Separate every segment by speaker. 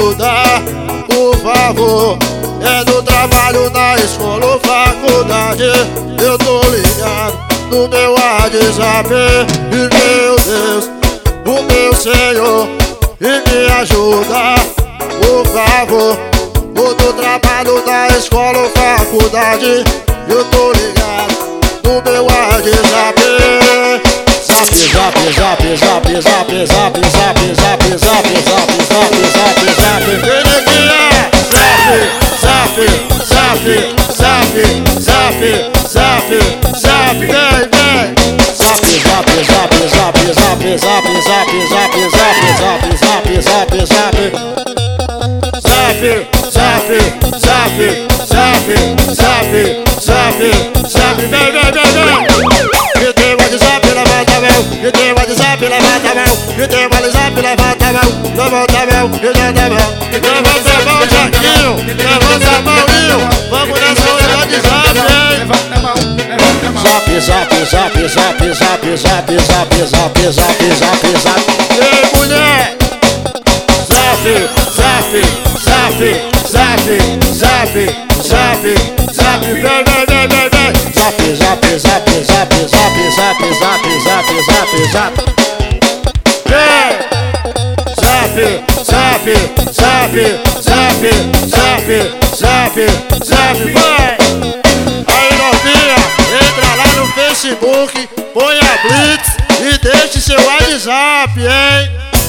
Speaker 1: ajuda, por favor. É no trabalho, na escola ou faculdade, eu tô ligado no meu WhatsApp. E meu Deus, o meu Senhor, e me ajuda, por favor. Ou no trabalho, na escola ou faculdade, eu tô ligado no meu WhatsApp. Zap, zap, zap, zap, zap, zap, zap, zap, zap, zap, zap, zap, zap. Vem aqui, zap, zap, zap, zap, zap, zap, vem, vem. Zap, zap, zap, zap, zap, zap, zap, zap, zap, zap, zap, zap, zap. Zap, zap, zap, zap, zap, zap, zap, vem, vem, vem, vem. Que tem WhatsApp, levanta a mão. Que tem WhatsApp, levanta a mão. Que tem WhatsApp, levanta a mão. Levanta a mão, levanta a mão. Levanta a mão, Jaquinho. Levanta a mão, Linho. Vamos nessa hora do WhatsApp, hein?
Speaker 2: Levanta a mão, levanta a mão.
Speaker 1: Zap, zap, zap, zap, zap, zap, zap, zap, zap, zap, zap. Ei, mulher! Zap, zap, zap, zap, zap, zap, zap, vem, vem, vem, vem, vem. Zap, zap, zap, zap, zap, zap, zap, zap, zap, zap. Vem! Zap, zap, zap, zap, zap, zap, zap, vai! Aí, novinha, entra lá no Facebook, põe a Blitz e deixe seu WhatsApp, hein?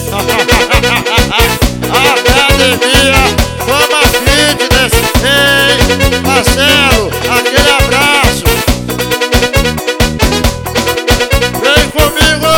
Speaker 1: Academia, Fama Fitness, ei, Marcelo, aquele abraço. Vem comigo.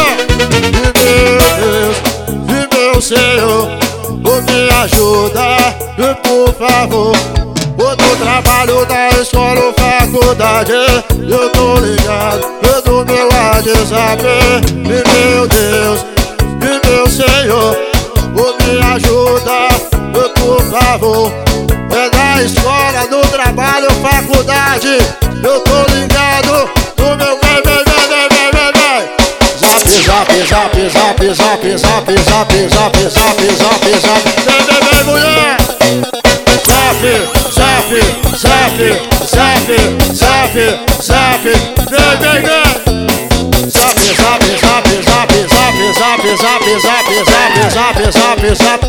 Speaker 1: E meu Senhor, me ajuda, por favor. Ou no trabalho, na escola ou faculdade, eu tô ligado no meu WhatsApp. E meu Deus, e meu Senhor, me ajuda, por favor. É na escola, no trabalho, faculdade, eu tô ligado no meu vem, vem, vem, vem, vem, vem, vem. Zap, zap, zap, zap, zap, zap, zap, zap, zap, zap, zap. Vem, vem, vem, mulher. Zap, zap, zap, zap, zap, zap, vem, vem, vem. Zap, zap, zap, zap, zap, zap, zap, zap, zap, zap, zap, zap.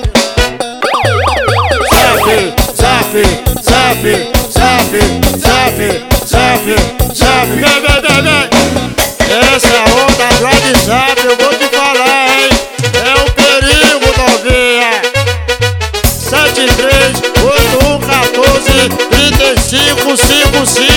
Speaker 1: Zap, zap, zap, zap, zap, zap, vem, vem, vem, vem. Essa onda do WhatsApp eu vou te falar, hein? É um perigo, novinha. 73 81 14 35 55.